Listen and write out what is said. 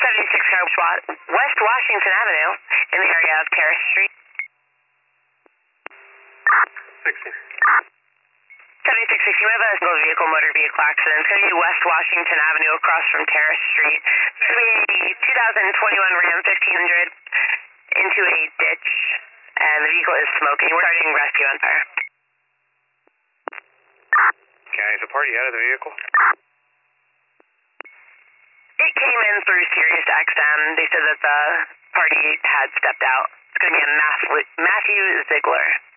76 West Washington Avenue in the area of Terrace Street. 60. 7660, we have a single vehicle motor vehicle accident. It's going to be West Washington Avenue across from Terrace Street. It's going to be a 2021 Ram 1500 into a ditch, and the vehicle is smoking. We're starting rescue on fire. Okay, is the party out of the vehicle? It came in through Sirius XM. They said that the party had stepped out. It's going to be a Matthew Ziegler.